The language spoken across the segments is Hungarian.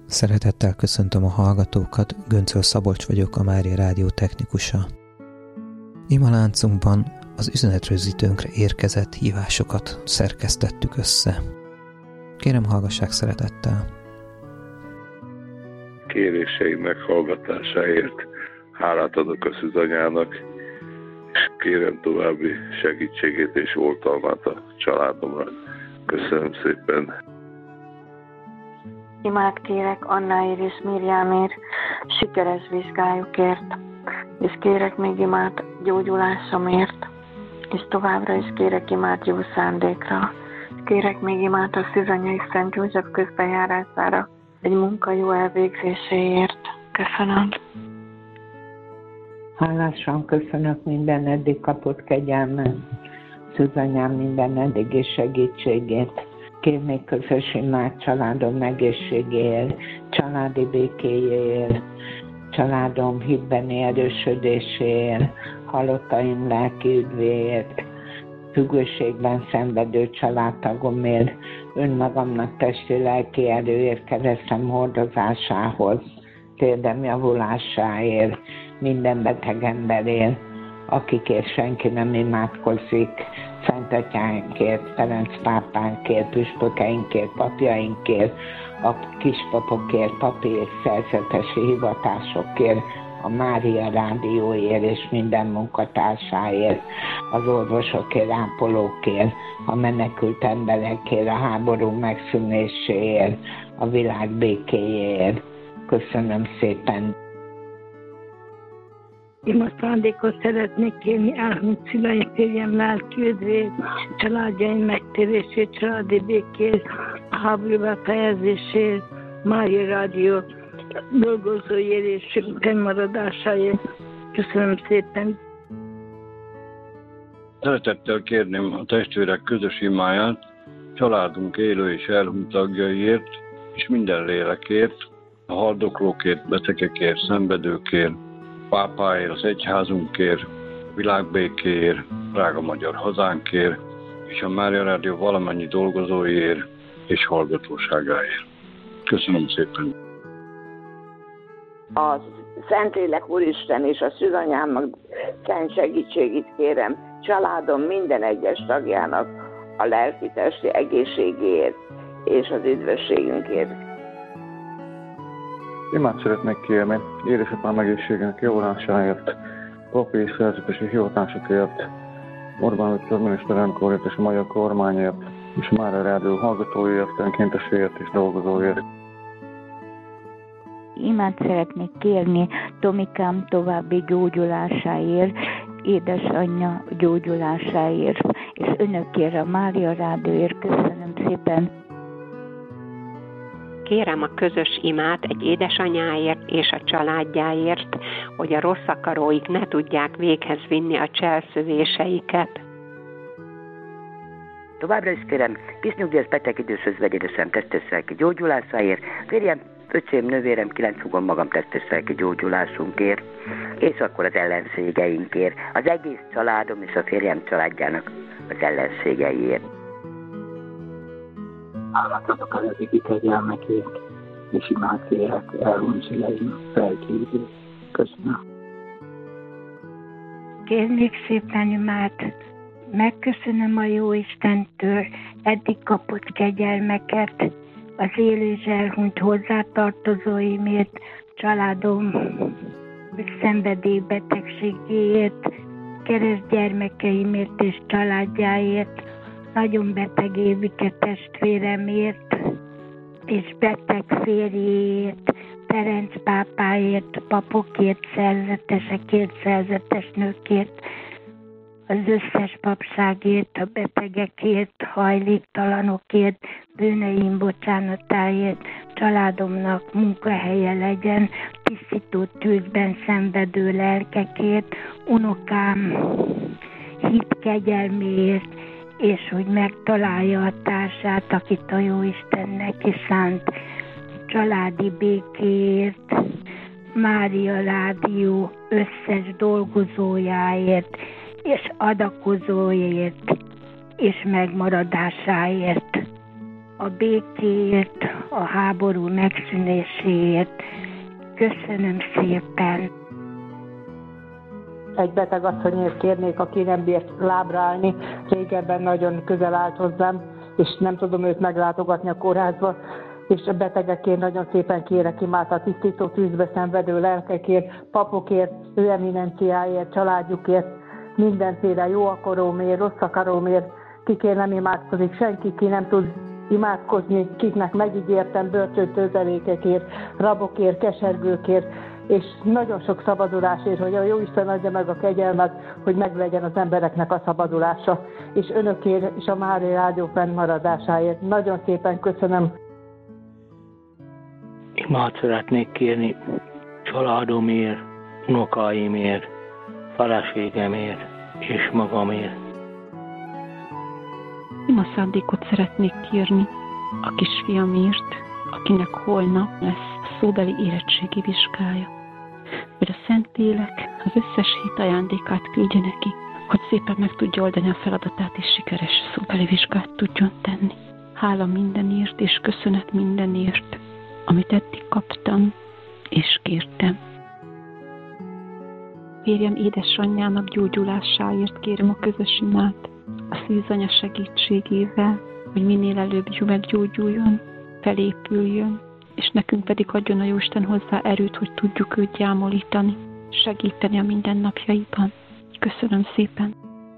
Szeretettel köszöntöm a hallgatókat, Göncöl Szabolcs vagyok, a Mária Rádió technikusa. Imaláncunkban az üzenetrögzítőnkre érkezett hívásokat szerkesztettük össze. Kérem, hallgassák szeretettel. Kéréseim meghallgatásáért hálát adok a szűzanyának, és kérem további segítségét és oltalmát a családomra. Köszönöm szépen! Imát kérek Annáért és Mirjámért, sikeres vizsgájukért, és kérek még imát gyógyulásomért, és továbbra is kérek imát jó szándékra. Kérek még imát a Szűzanyai Szent József közbenjárására, egy munka jó elvégzéséért. Köszönöm. Hálásan köszönök minden eddig kapott kegyelmet, Szűzanyám minden eddigi segítségét. Kérnék közös imát családom egészségéért, családi békéjéért, családom hitbeni erősödéséért, halottaim lelki üdvéért, függőségben szenvedő családtagomért, önmagamnak testi lelki erőért, keresztem hordozásához, térdem javulásáért, minden beteg emberért, akikért senki nem imádkozik, Szentatyánkért, Ferenc pápánkért, püspökeinkért, papjainkért, a kispapokért, papi és szerzetesi hivatásokért, a Mária Rádióért és minden munkatársáért, az orvosokért, ápolókért, a menekült emberekért, a háború megszűnéséért, a világ békéjéért. Köszönöm szépen! Imaszándékot szeretnék kérni elhunyt szüleim, férjem lelki üdvét, családjaim megtérését, családi békét, a háború befejezését, Mária Rádió dolgozóért és fennmaradásáért. Köszönöm szépen! Szeretettel kérném a testvérek közös imáját, családunk élő és elhunyt tagjaiért, és minden lélekért, a haldoklókért, betegekért, szenvedőkért, pápáért, az egyházunkért, a világbékéért, drága magyar hazánkért, és a Mária Rádió valamennyi dolgozóiért és hallgatóságáért. Köszönöm szépen! A Szentlélek Úristen és a Szűzanyámnak szent segítségét kérem családom minden egyes tagjának a lelki-testi egészségéért és az üdvösségünkért. Imát szeretnék kérni édesapám egészségének javulásáért, papi és szerzetesi hivatásokért, Orbán Viktor miniszterelnökért és a magyar kormányért, és a Mária Rádió hallgatóiért, önkénteséért és dolgozóért. Imát szeretnék kérni Tomikám további gyógyulásáért, édesanyja gyógyulásáért, és önökért a Mária Rádióért. Köszönöm szépen! Kérem a közös imát egy édesanyáért és a családjáért, hogy a rossz akaróik ne tudják véghez vinni a cselszövéseiket. Továbbra is kérem kisnyugdíjas beteg időshöz vegyédesem testőszlelki gyógyulásáért, férjem, öcsém, nővérem, 9 húgom magam testőszlelki gyógyulásunkért, és akkor az ellenségeinkért, az egész családom és a férjem családjának az ellenségeiért. Állat adok az eddigi kegyelmekért, és imát kérek elhunyt szüleim felkívül. Köszönöm. Kérnék szépen imát, megköszönöm a Jóistentől eddig kapott kegyelmeket, az élő és elhunyt hozzátartozóimért, családom szenvedélybetegségéért, keresztgyermekeimért és családjáért, nagyon beteg Évike testvéremért, és beteg férjéért, Ferenc pápáért, papokért, szerzetesekért, szerzetes nőkért, az összes papságért, a betegekért, hajléktalanokért, bűneim bocsánatáért, családomnak munkahelye legyen, tisztító tűzben szenvedő lelkekért, unokám hit kegyelméért, és hogy megtalálja a társát, akit a Jóistennek is szánt, családi békéért, Mária Rádió összes dolgozójáért, és adakozóért, és megmaradásáért. a békéért, a háború megszűnéséért. Köszönöm szépen. Egy beteg asszonyért kérnék, aki nem bírt lábra állni. Régebben nagyon közel állt hozzám, és nem tudom őt meglátogatni a kórházba. És a betegekért nagyon szépen kérek imát a tisztító tűzbe szenvedő lelkekért, papokért, ő eminenciáért, családjukért, mindenféle jó akarómért, rossz akarómért, kikért nem imádkozik senki, ki nem tud imádkozni, kiknek megígértem bölcsőtőzelékekért, rabokért, kesergőkért, és nagyon sok szabadulásért, hogy a Jóisten adja meg a kegyelmet, hogy meglegyen az embereknek a szabadulása, és önökért és a Mária Rádió fennmaradásáért. Nagyon szépen köszönöm. Imát szeretnék kérni családomért, unokáimért, feleségemért és magamért. Ima szándékot szeretnék kérni a kisfiamért, akinek holnap lesz a szóbeli érettségi vizsgája. Hogy a Szentlélek az összes hit ajándékát küldje neki, hogy szépen meg tudja oldani a feladatát és sikeres szóbeli vizsgát tudjon tenni. Hála mindenért és köszönet mindenért, amit eddig kaptam és kértem. Férjem édesanyjának gyógyulásáért kérem a közös imát, a szűzanya segítségével, hogy minél előbb meggyógyuljon, felépüljön, és nekünk pedig adjon a Jóisten hozzá erőt, hogy tudjuk őt gyámolítani, segíteni a mindennapjaiban. Köszönöm szépen!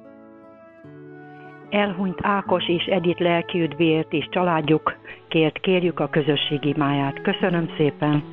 Elhunyt Ákos és Edith lelkiüdvéért és családjukért kérjük a közösség imáját. Köszönöm szépen!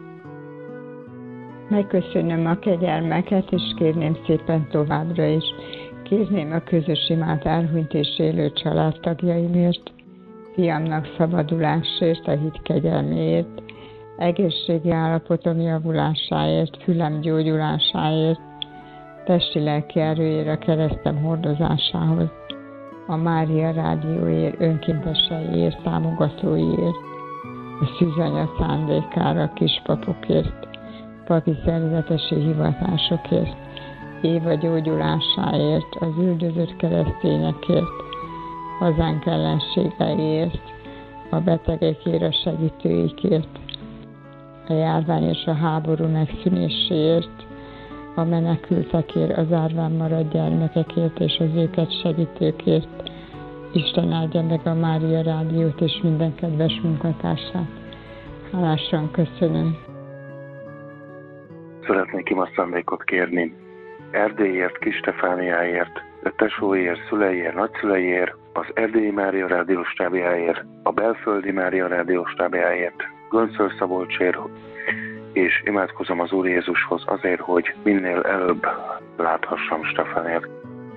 Megköszönöm a kegyelmeket, és kérném szépen továbbra is. Kérném a közös imát elhunyt és élő családtagjaimért, fiamnak szabadulásért, a hit kegyelméért, egészségi állapotom javulásáért, fülem gyógyulásáért, testi-lelki erőért a keresztem hordozásához, a Mária Rádióért, önkénteseiért, támogatóiért, a szűzanya szándékára, a kispapokért, papi szerzetesi hivatásokért, Éva gyógyulásáért, az üldözött keresztényekért, hazánk ellenségeiért, a betegekért, a segítőikért, a járvány és a háború megszűnéséért, a menekültekért, az árván maradt gyermekekért és az őket segítőkért. Isten áldja meg a Mária Rádiót és minden kedves munkatársát. Hálásan köszönöm. Szeretnék imaszándékot kérni Erdélyért, Kis-Stefániáért, tesóiért, szüleiért, nagyszüleiért, az Erdélyi Mária Rádió stábjáért, a Belföldi Mária Rádió stábjáért, Göncöl Szabolcsért, és imádkozom az Úr Jézushoz azért, hogy minél előbb láthassam Stefániát.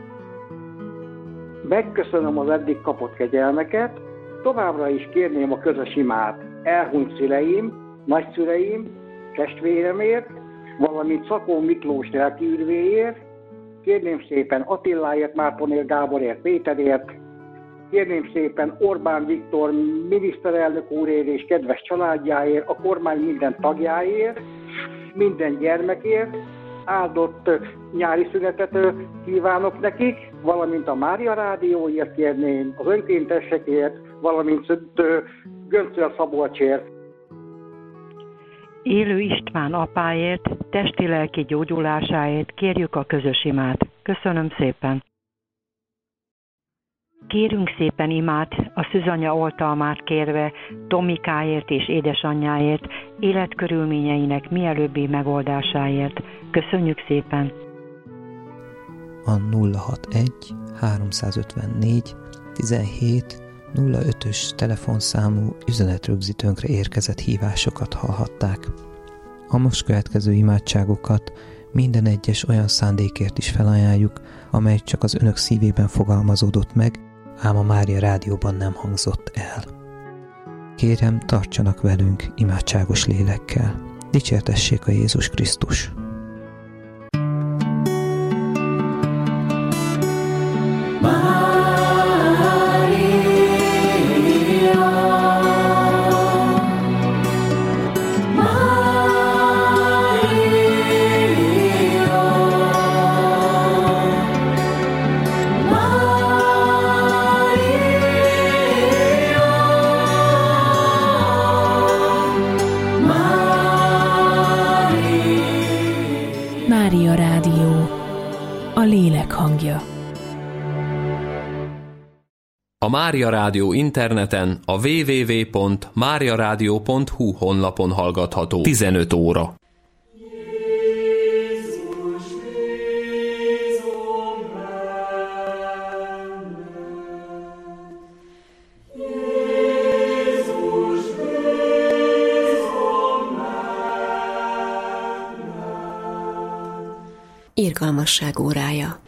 Megköszönöm az eddig kapott kegyelmeket, továbbra is kérném a közös imát elhunyt szüleim, nagyszüleim, testvéremért, valamint Szakó Miklós lelkiüdvéért, kérném szépen Attiláért, Mártonér Gáborért, Péterért, kérném szépen Orbán Viktor miniszterelnök úrért és kedves családjáért, a kormány minden tagjáért, minden gyermekért, áldott nyári szünetet kívánok nekik, valamint a Mária Rádióért kérném, az önkéntesekért, valamint Göncöl Szabolcsért. Élő István apáért, testi-lelki gyógyulásáért kérjük a közös imát. Köszönöm szépen! Kérünk szépen imát a szűzanya oltalmát kérve Tomikáért és édesanyjáért, életkörülményeinek mielőbbi megoldásáért. Köszönjük szépen! A 061 354 17 05-ös telefonszámú üzenetrögzítőnkre érkezett hívásokat hallhatták. A most következő imádságokat minden egyes olyan szándékért is felajánljuk, amely csak az önök szívében fogalmazódott meg, ám a Mária Rádióban nem hangzott el. Kérem, tartsanak velünk imádságos lélekkel. Dicsértessék a Jézus Krisztus! a lélek hangja. A Mária Rádió interneten a www.mariaradio.hu honlapon hallgatható 15 óra. Irgalmasság órája.